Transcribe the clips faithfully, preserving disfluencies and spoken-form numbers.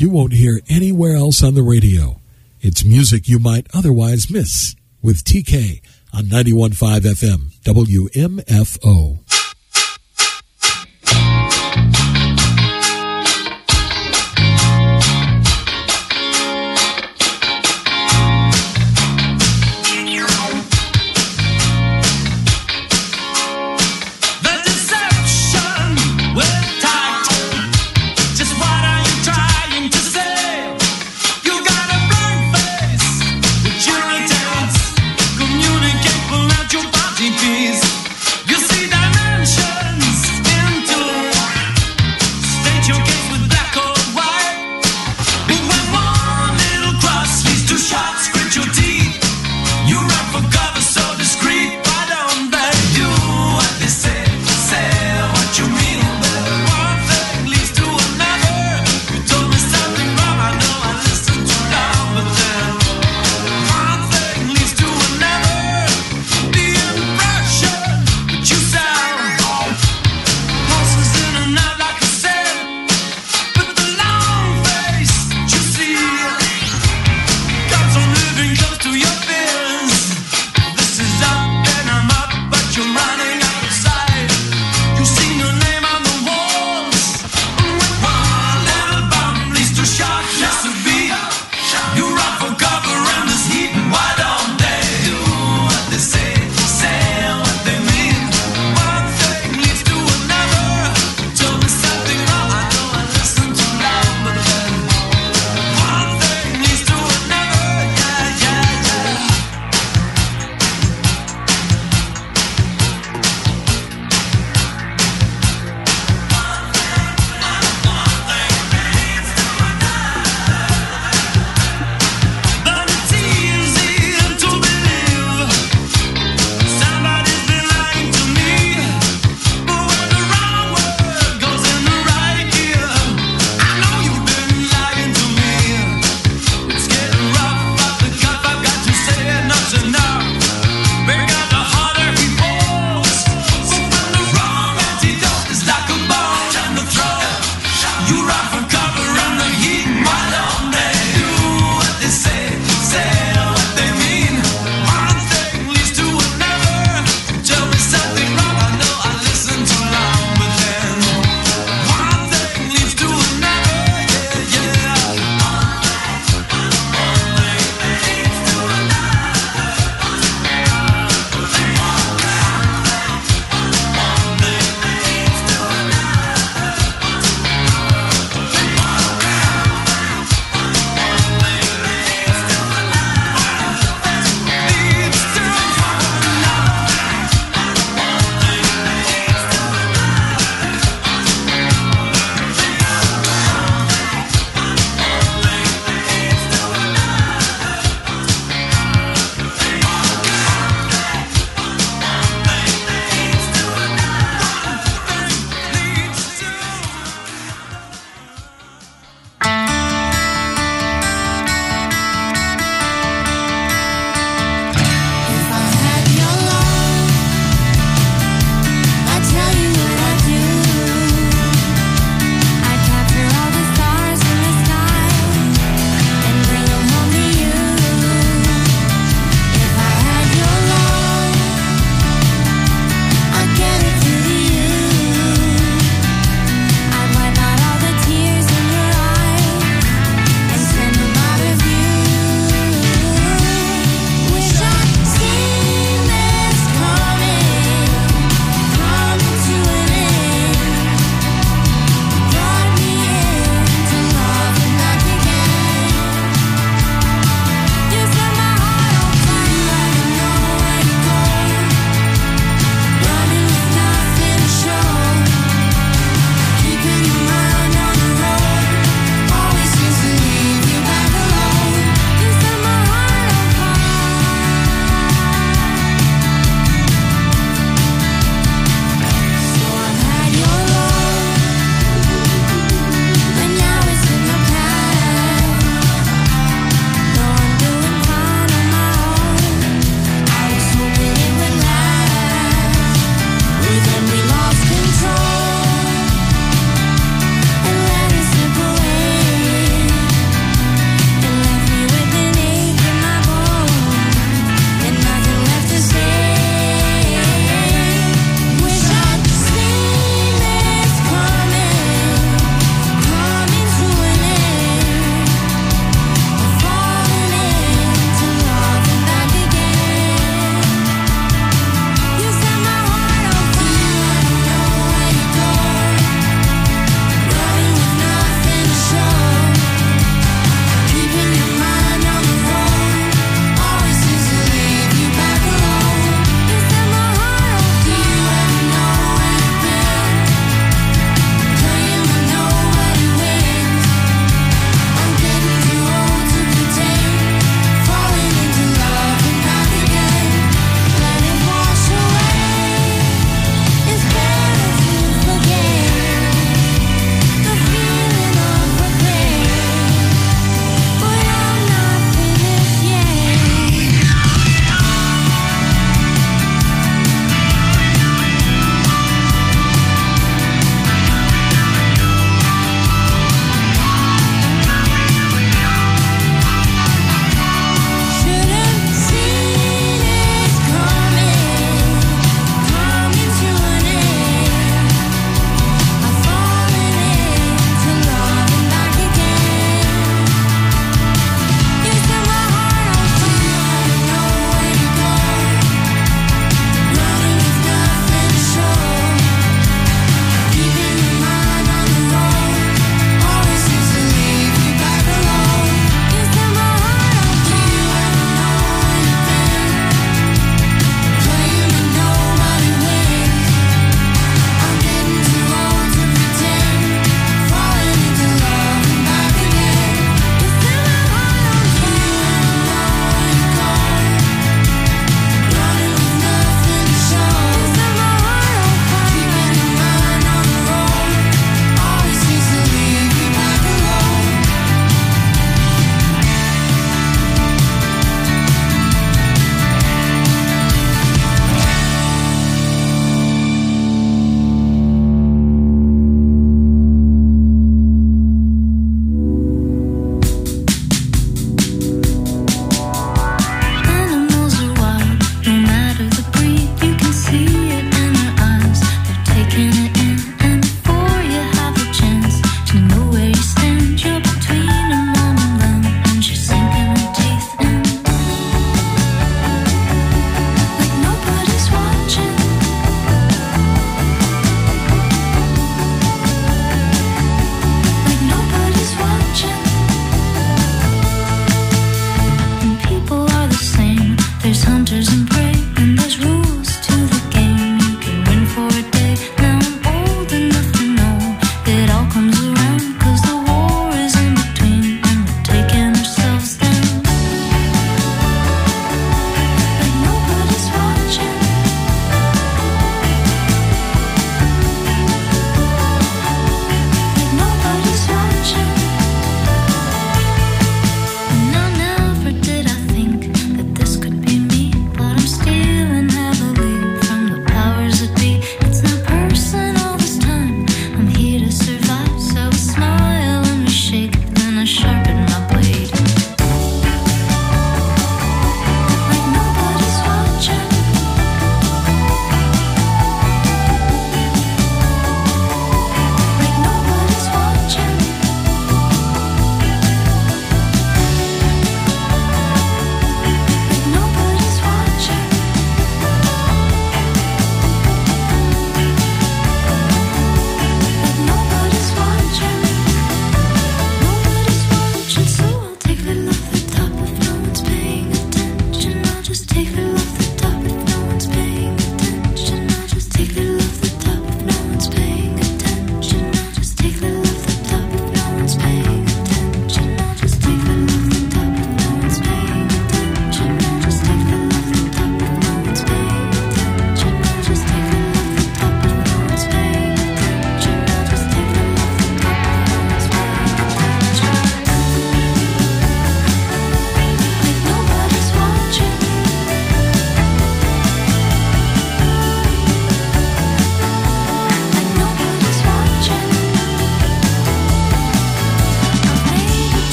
you won't hear anywhere else on the radio. It's music you might otherwise miss with T K on ninety-one point five F M, W M F O. Communicate, pull out your body piece. You see that?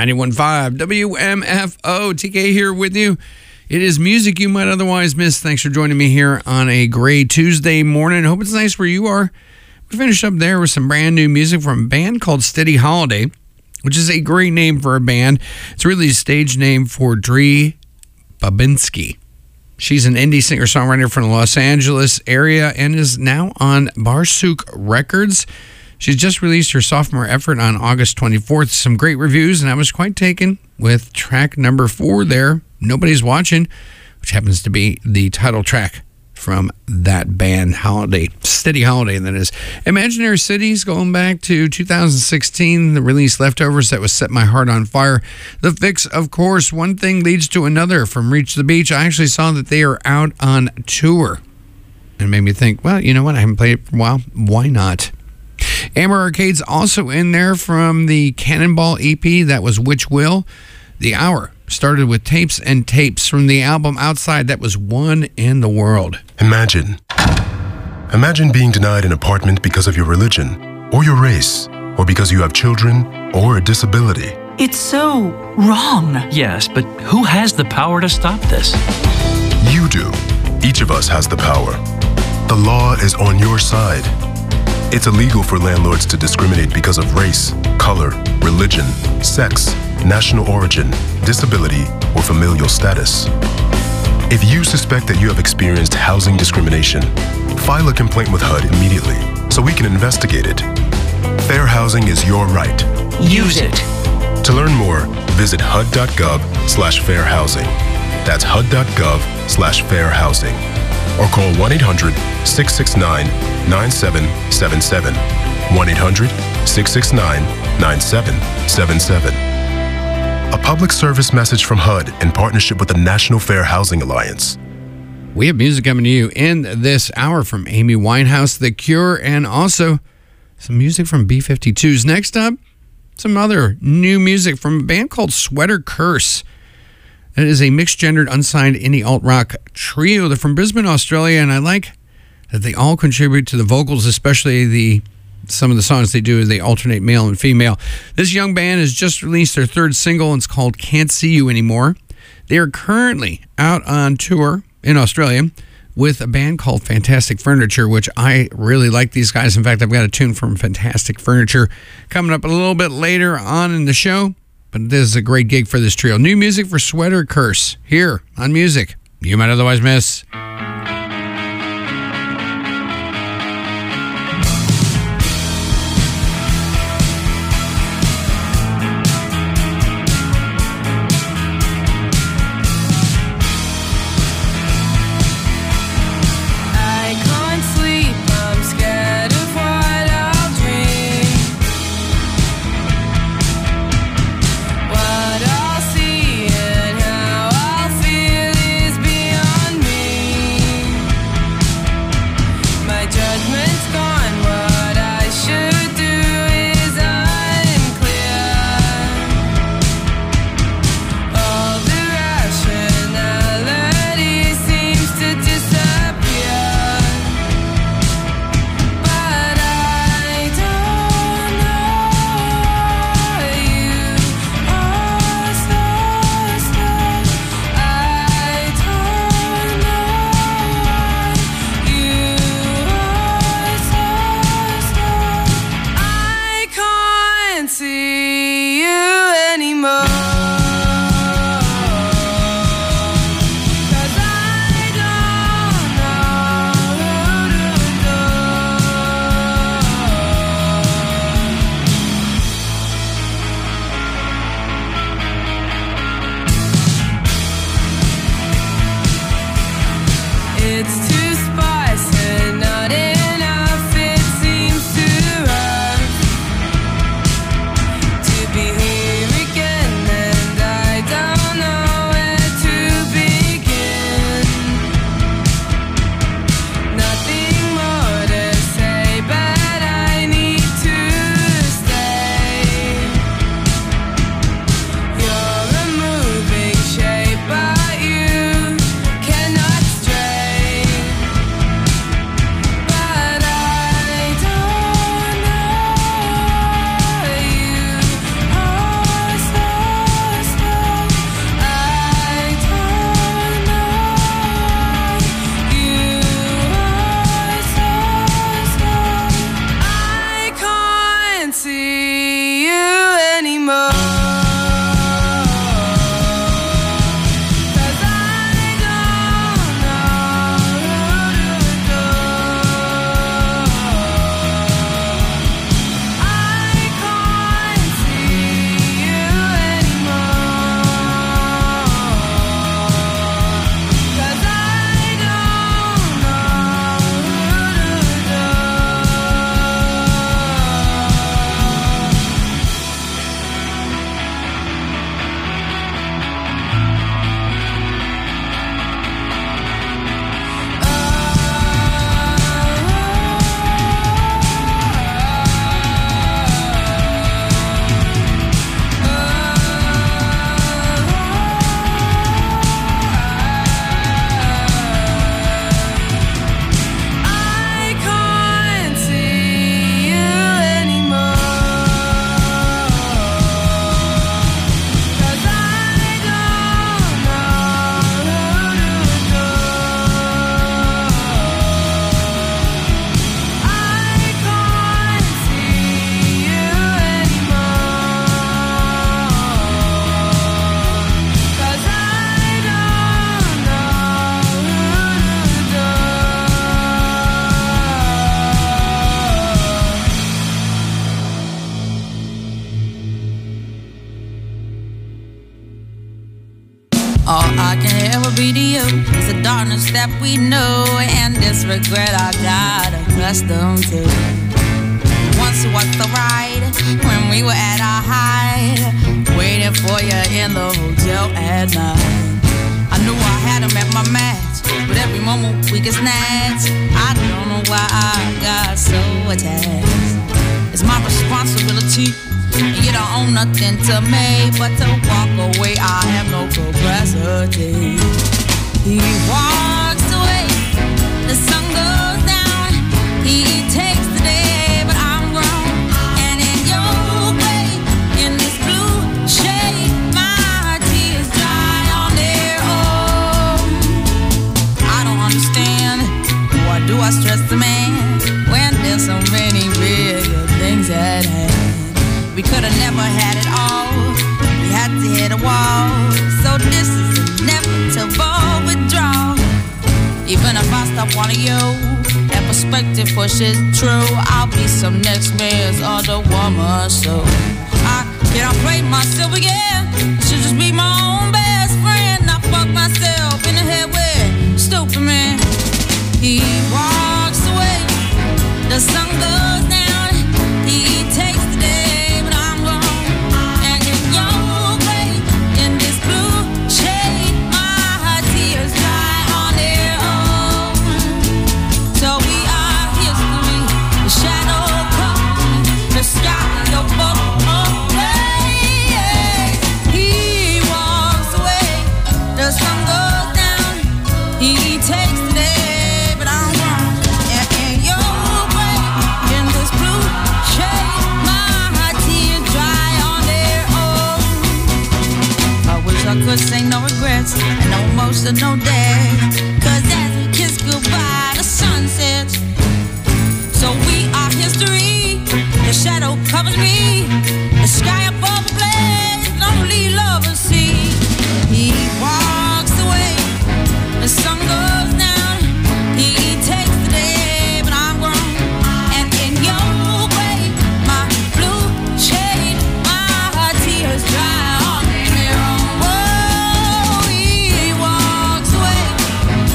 ninety-one point five W M F O. T K here with you. It is music you might otherwise miss. Thanks for joining me here on a gray Tuesday morning. Hope it's nice where you are. We finished up there with some brand new music from a band called Steady Holiday, which is a great name for a band. It's really a stage name for Dree Babinski. She's an indie singer-songwriter from the Los Angeles area and is now on Barsuk Records. She's just released her sophomore effort on August twenty-fourth. Some great reviews, and I was quite taken with track number four there, Nobody's Watching, which happens to be the title track from that band, Holiday, Steady Holiday, that is. Imaginary Cities, going back to two thousand sixteen, the release Leftovers that was Set My Heart on Fire. The Fix, of course, One Thing Leads to Another from Reach the Beach. I actually saw that they are out on tour, and it made me think, well, you know what, I haven't played it for a while, why not? Amber Arcade's also in there from the Cannonball E P, that was Which Will. The hour started with Tapes and Tapes from the album Outside, that was One in the World. Imagine. Imagine being denied an apartment because of your religion, or your race, or because you have children, or a disability. It's so wrong. Yes, but who has the power to stop this? You do. Each of us has the power. The law is on your side. It's illegal for landlords to discriminate because of race, color, religion, sex, national origin, disability, or familial status. If you suspect that you have experienced housing discrimination, file a complaint with H U D immediately so we can investigate it. Fair housing is your right. Use it. To learn more, visit H U D dot gov slash fair housing. That's H U D dot gov slash fair housing. Or call one eight hundred, six six nine, nine seven seven seven. one eight hundred, six six nine, nine seven seven seven. A public service message from H U D in partnership with the National Fair Housing Alliance. We have music coming to you in this hour from Amy Winehouse, The Cure, and also some music from B fifty-twos. Next up, some other new music from a band called Sweater Curse. It is a mixed-gendered, unsigned indie alt-rock trio. They're from Brisbane, Australia, and I like that they all contribute to the vocals, especially the some of the songs they do, they alternate male and female. This young band has just released their third single, and it's called Can't See You Anymore. They are currently out on tour in Australia with a band called Fantastic Furniture, which I really like these guys. In fact, I've got a tune from Fantastic Furniture coming up a little bit later on in the show. But this is a great gig for this trio. New music for Sweater Curse here on Music You Might Otherwise Miss. Shape, but you cannot stray. All I can ever be to you is the darkness that we know and this regret I got accustomed to. Once was the ride when we were at our height, waiting for you in the hotel at night. I knew I had him at my match, but every moment we get snatched. I don't know why I got so attached. It's my responsibility, and you don't own nothing to me but to walk away. I have no capacity. He walks away, the sun goes down. He takes the day, but I'm grown. And in your way, in this blue shade, my tears dry on their own. I don't understand, why do I stress the man when there's so many bigger things at hand? We could have never had it all. We had to hit a wall. So this is inevitable withdrawal. Even if I stop wanting you, that perspective pushes true. I'll be some next man's other woman. So I can't play myself again. I should just be my own best friend. I fuck myself in the head with stupid man. He walks away, the sun goes down. He takes the day. Could say no regrets and no emotional day. Cause as we kiss goodbye, the sun sets. So we are history. The shadow covers me. The sky above the blaze, lonely lovers see. He walks away, the sun goes down. He takes the day, but I'm grown. And in your way, my blue shade, my tears dry on their own.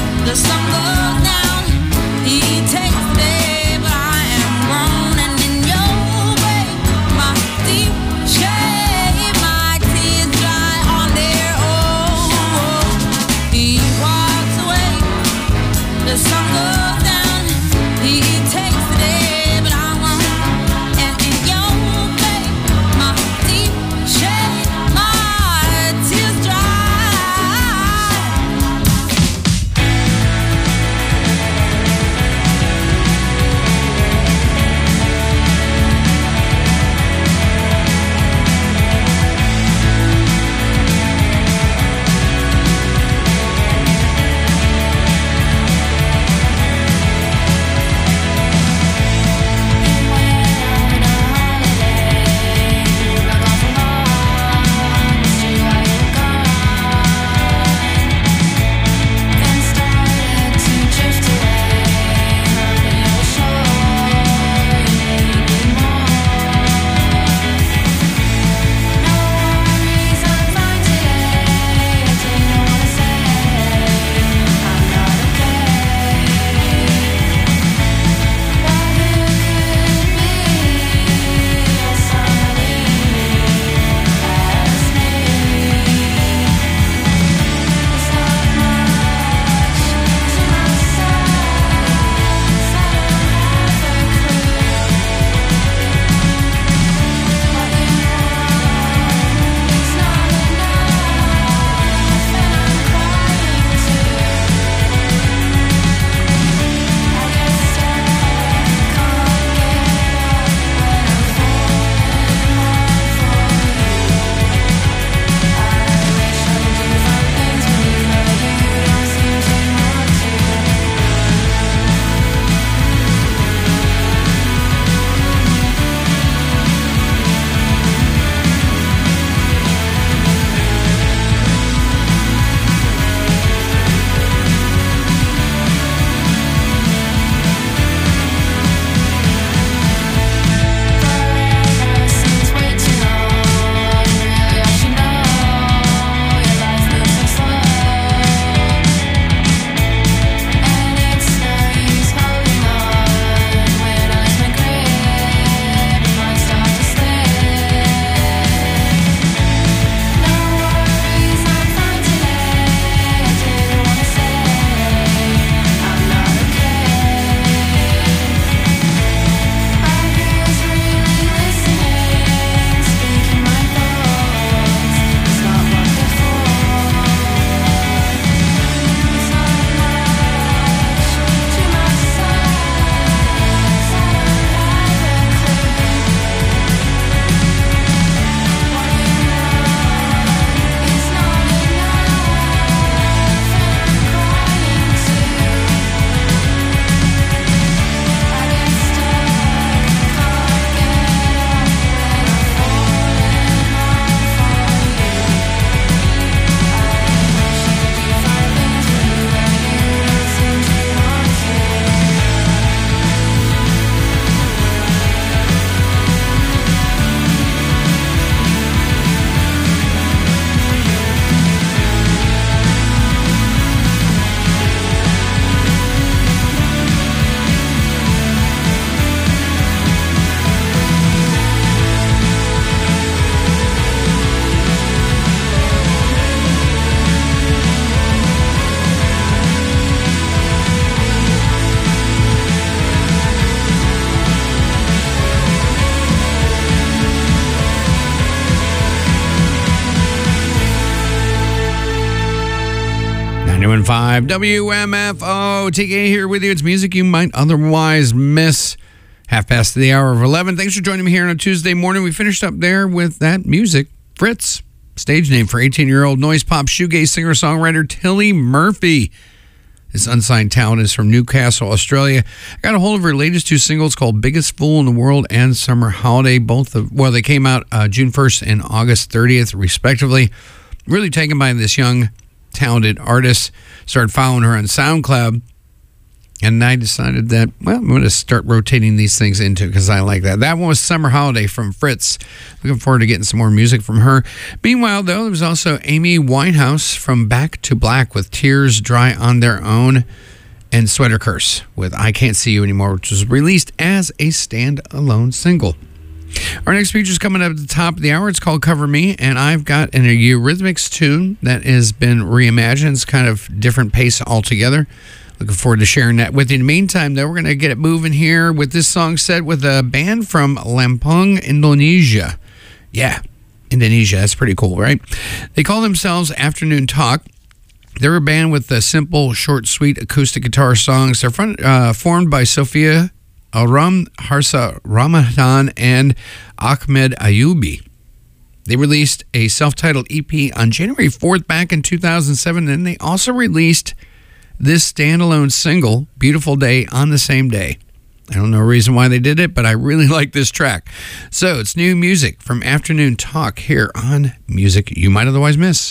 ninety-one point five W M F O. T K here with you. It's music you might otherwise miss. Half past the hour of eleven. Thanks for joining me here on a Tuesday morning. We finished up there with that music. Fritz, stage name for eighteen-year-old noise pop shoegaze singer-songwriter Tilly Murphy. This unsigned talent is from Newcastle, Australia. I got a hold of her latest two singles called Biggest Fool in the World and Summer Holiday. Both of, well, they came out uh, June first and August thirtieth, respectively. Really taken by this young, talented artist. Started following her on SoundCloud. And I decided that, well, I'm going to start rotating these things into because I like that. That one was Summer Holiday from Fritz. Looking forward to getting some more music from her. Meanwhile, though, there was also Amy Winehouse from Back to Black with Tears Dry on Their Own and Sweater Curse with I Can't See You Anymore, which was released as a standalone single. Our next feature is coming up at the top of the hour. It's called Cover Me, and I've got an Eurythmics tune that has been reimagined. It's kind of different pace altogether. Looking forward to sharing that with you. In the meantime, though, we're going to get it moving here with this song set with a band from Lampung, Indonesia. Yeah, Indonesia. That's pretty cool, right? They call themselves Afternoon Talk. They're a band with the simple, short, sweet acoustic guitar songs. They're front, uh, formed by Sophia Aram, Harsa Ramadan, and Ahmed Ayubi. They released a self-titled E P on January fourth back in two thousand seven, and they also released this standalone single, Beautiful Day, on the same day. I don't know a reason why they did it, but I really like this track. So it's new music from Afternoon Talk here on Music You Might Otherwise Miss.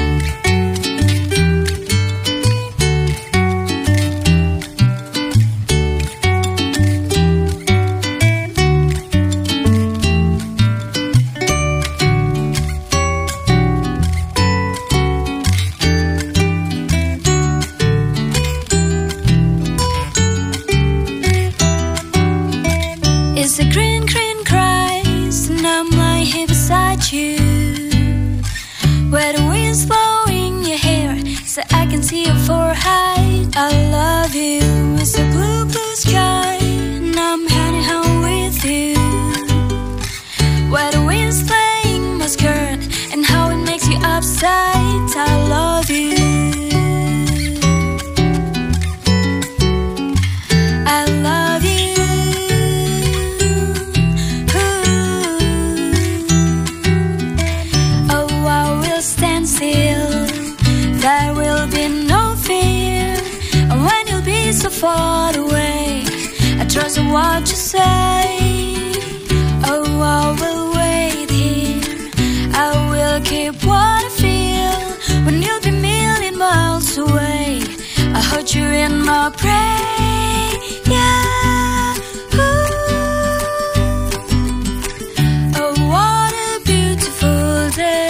The green, green cries, and I'm lying here beside you, where the wind's blowing your hair, so I can see your forehead. I love you. It's a blue, blue sky, and I'm heading home with you, where the wind's playing my skirt, and how it makes you upset. I love you. I love you. There will be no fear, and when you'll be so far away, I trust in what you say. Oh, I will wait here, I will keep what I feel, when you'll be a million miles away. I hold you in my prayer, yeah. Ooh. Oh, what a beautiful day.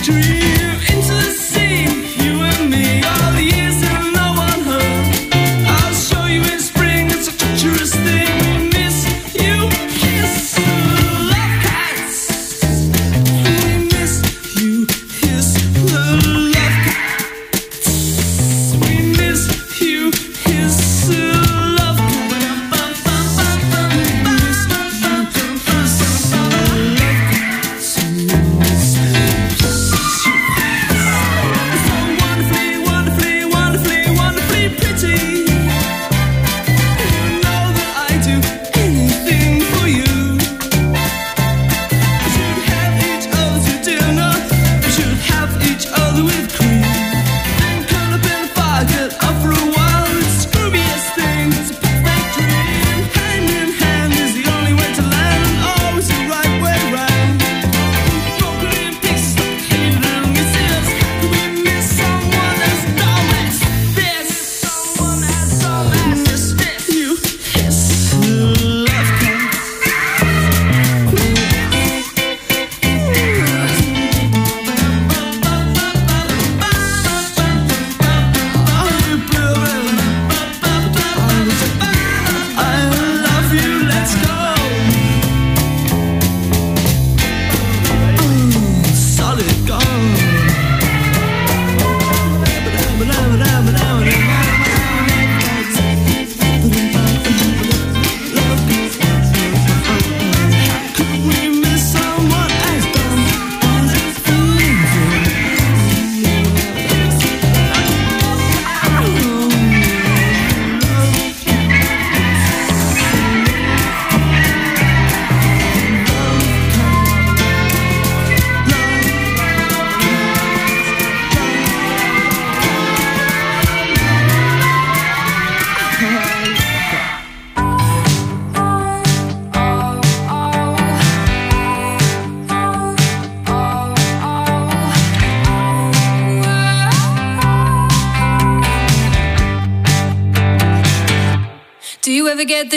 Do you ever get the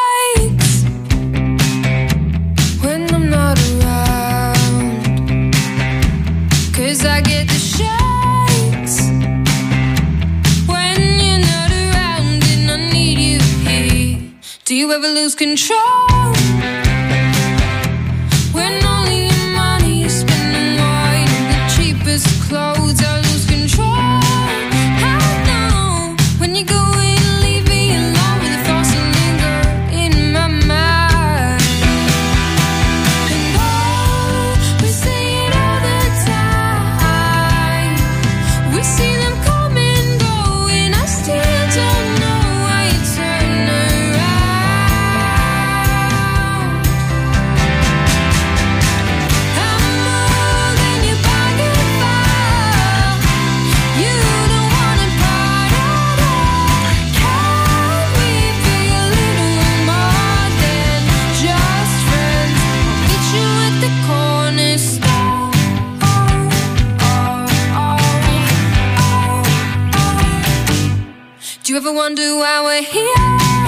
shakes when I'm not around? 'Cause I get the shakes when you're not around and I need you here. Do you ever lose control when only your money is spending wine on the cheapest clothes? I lose control. I know when you go in, leave me alone with the thoughts that linger in my mind. And oh, we say it all the time. We see them come and go, and I still don't know why you turn around. I'm more than your pocket file. You don't want it part at all. Can we be a little more than just friends? I'll meet you at the corner store. Do you ever wonder why we're here?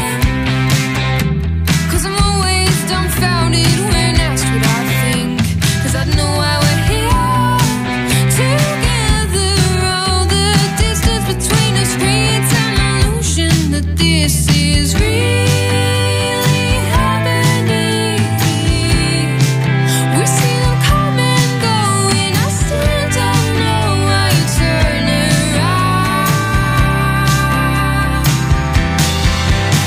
'Cause I'm always dumbfounded when asked what I think. 'Cause I know why we're here together. All the distance between us creates an illusion that this is really happening. We see them come and go, and I still don't know why you turn around.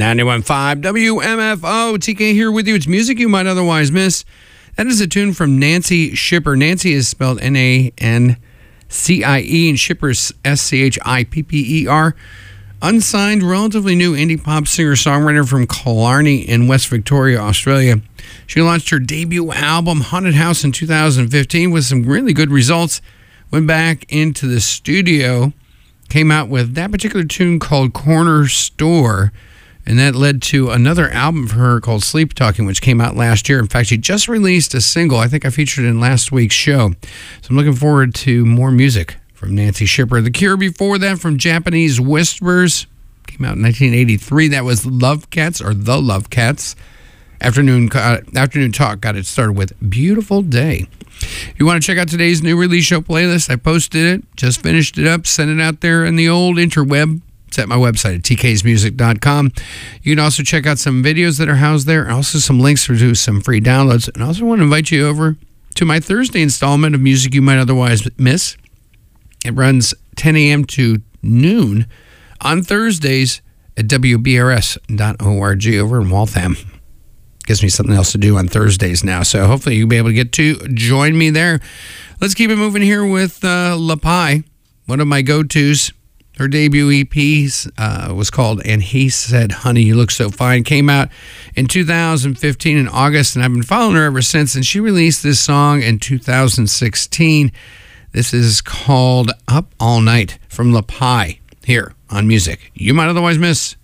ninety-one point five W M F O. T K here with you. It's music you might otherwise miss. That is a tune from Nancy Schipper. Nancy is spelled N A N C I E, and Schipper is S C H I P P E R. Unsigned, relatively new indie pop singer-songwriter from Killarney in West Victoria, Australia. She launched her debut album, Haunted House, in two thousand fifteen with some really good results. Went back into the studio, came out with that particular tune called Corner Store, and that led to another album for her called Sleep Talking, which came out last year. In fact, she just released a single. I think I featured it in last week's show. So I'm looking forward to more music from Nancy Schipper. The Cure before that from Japanese Whispers. Came out in nineteen eighty-three. That was Love Cats, or The Love Cats. Afternoon, uh, afternoon Talk got it started with Beautiful Day. If you want to check out today's new release show playlist, I posted it, just finished it up, sent it out there in the old interweb. It's at my website at t k's music dot com. You can also check out some videos that are housed there, and also some links to some free downloads. And I also want to invite you over to my Thursday installment of Music You Might Otherwise Miss. It runs ten a.m. to noon on Thursdays at w b r s dot org over in Waltham. Gives me something else to do on Thursdays now, so hopefully you'll be able to get to join me there. Let's keep it moving here with uh, La Pie, one of my go-tos. Her debut E P uh, was called And He Said, Honey, You Look So Fine. Came out in two thousand fifteen in August, and I've been following her ever since, and she released this song in two thousand sixteen. This is called Up All Night from La Pie here on Music You Might Otherwise Miss.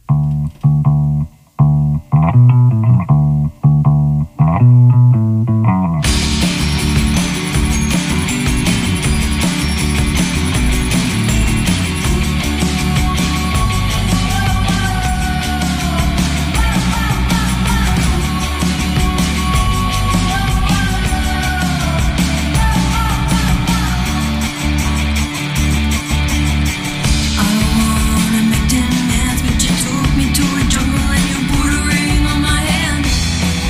But you took me to a jungle and you put a ring on my hand.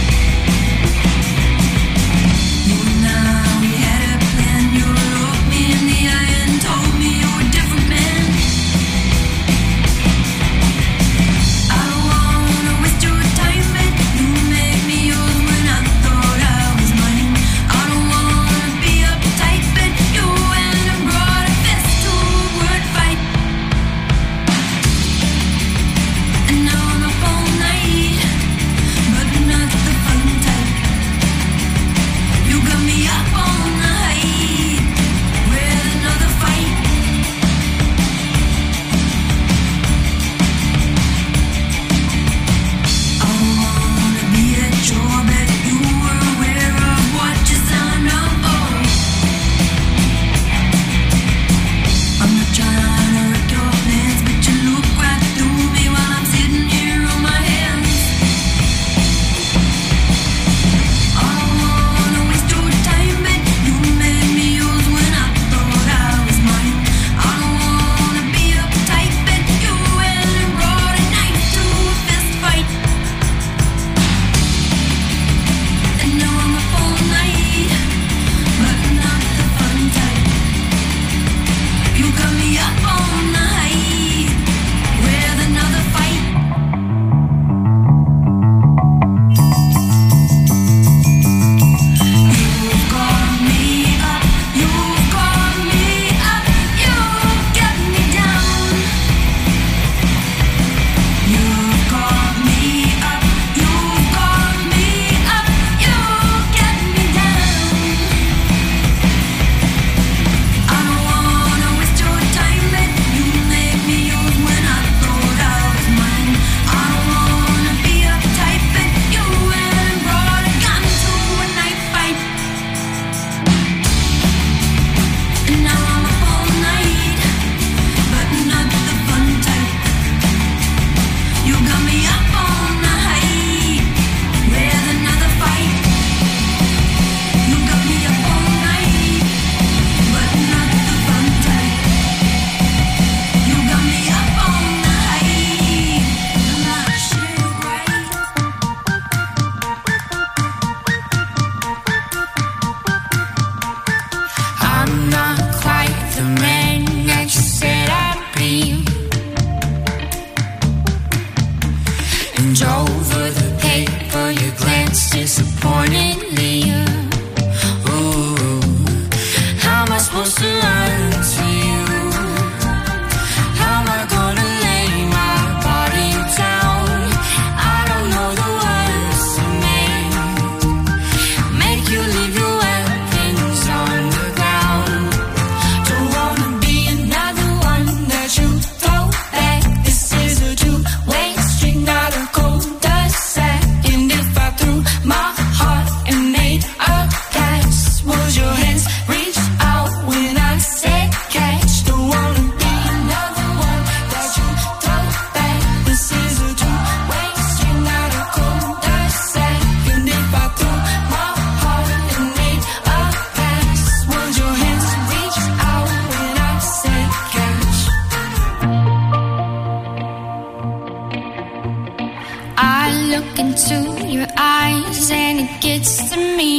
kiss to me.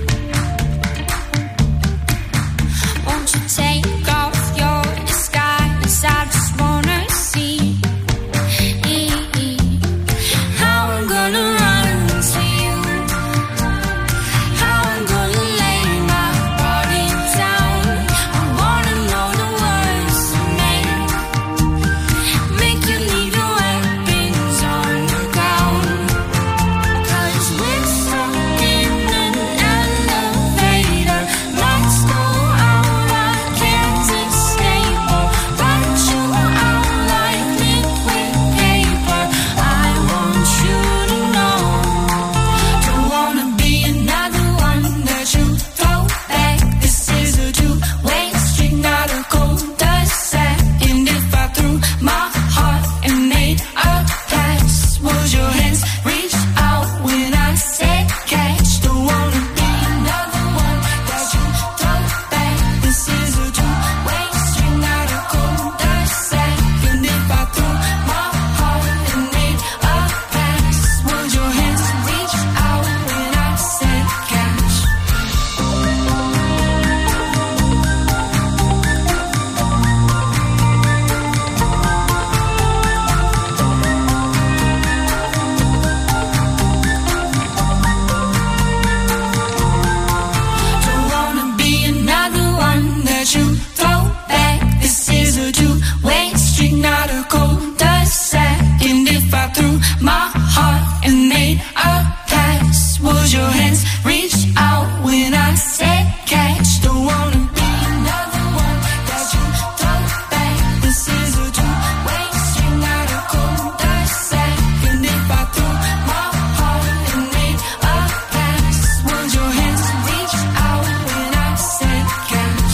Won't you take off your disguise? I just wanna see how I'm gonna run to you, how I'm gonna lay my body down. I wanna know the words to make, make you leave your weapons on the ground. 'Cause we're stuck in an elevator. Lights go out, I can't escape. Or write you out like liquid paper. I want you to know, don't wanna be another one that you throw back. This is a two-way street, not a cul-de-sac. And if I threw my heart and made a pass, would your hands reach out when I said catch? Don't wanna be another one that you throw back. This is a two-way street, not a cul-de-sac. And if I threw my heart and made a pass, would your hands reach out when I said catch? Don't wanna be another one that you throw back. This is a two-way street, not a cul-de-sac. And if I threw my heart and made a pass, would your hands reach out when I said catch? Don't wanna be another one that you throw back. This is a two-way street, not a cul-de-sac. And if I threw my heart and made a pass, would your hands reach out when I said catch?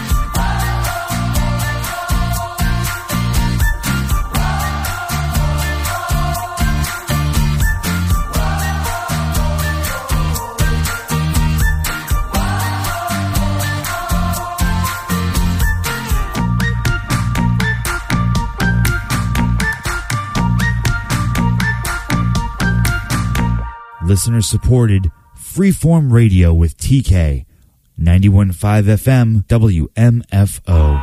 Listener supported Freeform Radio with T K. ninety-one point five F M W M F O.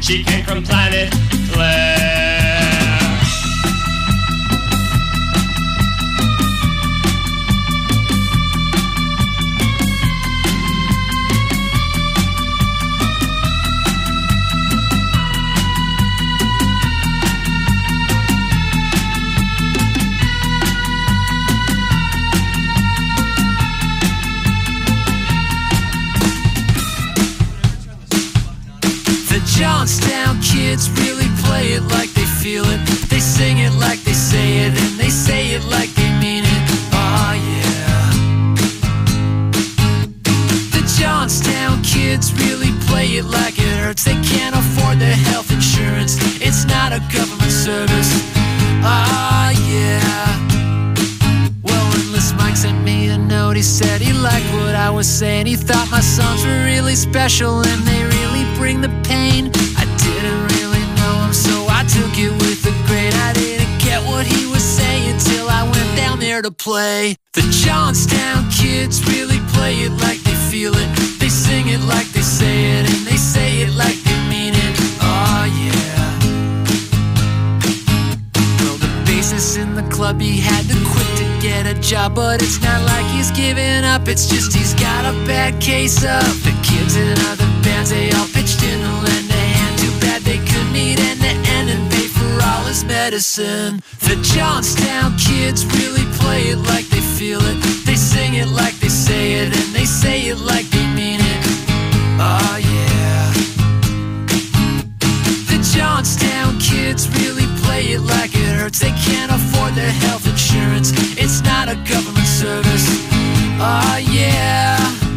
She came from planet Claire. Johnstown kids really play it like they feel it. They sing it like they say it, and they say it like they mean it. Oh yeah. The Johnstown kids really play it like it hurts. They can't afford their health insurance. It's not a government service. Oh yeah. Well, Endless Mike sent me a note. He said he liked what I was saying. He thought my songs were really special and they really bring the pain. I didn't really know him, so I took it with a grain. I didn't get what he was saying till I went down there to play. The Johnstown kids really play it like they feel it. They sing it like they say it, and they say it like they mean it. Oh yeah. Well, the bassist in the club, he had to quit to get a job, but it's not like he's giving up. It's just he's got a bad case of the kids in other bands. They all pitched in to lend a hand. Too bad they couldn't meet end to end and pay for all his medicine. The Johnstown kids really play it like they feel it. They sing it like they say it, and they say it like they mean it. Oh yeah. The Johnstown kids really play it like it hurts. They can't afford their health insurance. It's not a government service. Oh yeah.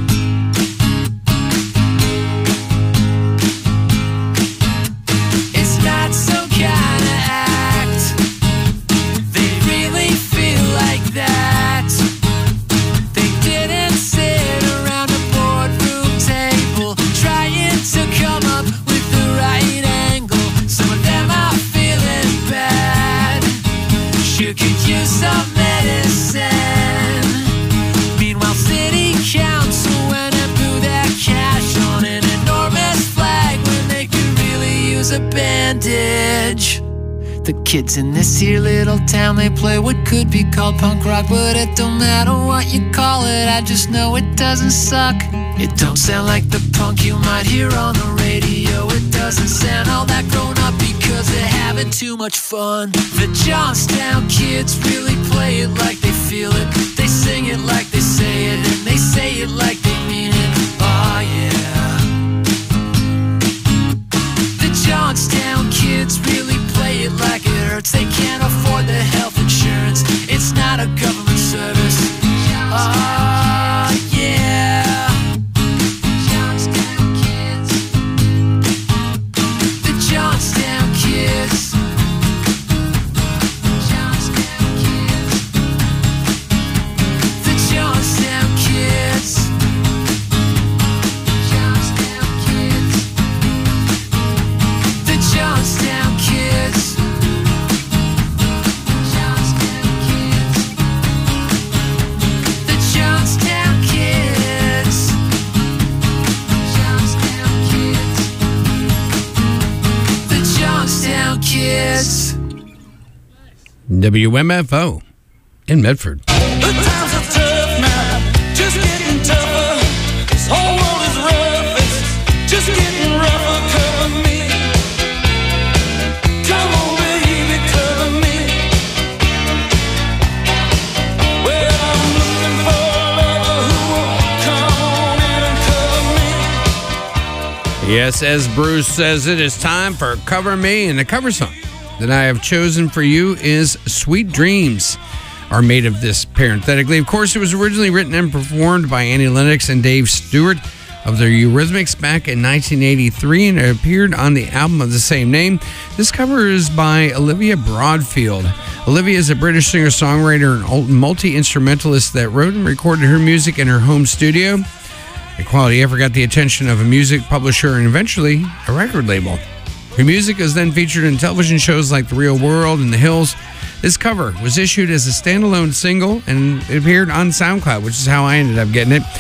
It's not some kind of act. They really feel like that. They didn't sit around a boardroom table trying to come up with the right angle. Some of them are feeling bad. Sure could use some medicine. Meanwhile, city council went and blew their cash on an enormous flag when they could really use a bandage. The kids in this here little town, they play what could be called punk rock, but it don't matter what you call it, I just know it doesn't suck. It don't sound like the punk you might hear on the radio. It doesn't sound all that grown up because they're having too much fun. The Johnstown kids really play it like they feel it. They sing it like they say it, and they say it like they mean it. Oh yeah. The Johnstown kids really play it like it hurts. They can't afford their health insurance. It's not a government service. Oh yeah. Johnstown kids. The Johnstown kids. Johnstown kids. The Johnstown kids. Johnstown kids. The Johnstown kids. Johnstown kids. The Johnstown kids. Johnstown kids. The Johnstown kids. W M F O in Medford. The times are tough now, just getting tougher. This whole world is rough, it's just getting rougher. Cover me, come on baby, cover me. Well, I'm looking for a lover who will come on in and cover me. Yes, as Bruce says, it is time for Cover Me, and the cover song that I have chosen for you is Sweet Dreams Are Made of This, parenthetically. Of course, it was originally written and performed by Annie Lennox and Dave Stewart of the Eurythmics back in nineteen eighty-three, and it appeared on the album of the same name. This cover is by Olivia Broadfield. Olivia is a British singer-songwriter and multi-instrumentalist that wrote and recorded her music in her home studio. The quality ever got the attention of a music publisher and eventually a record label. Her music is then featured in television shows like The Real World and The Hills. This cover was issued as a standalone single and it appeared on SoundCloud, which is how I ended up getting it.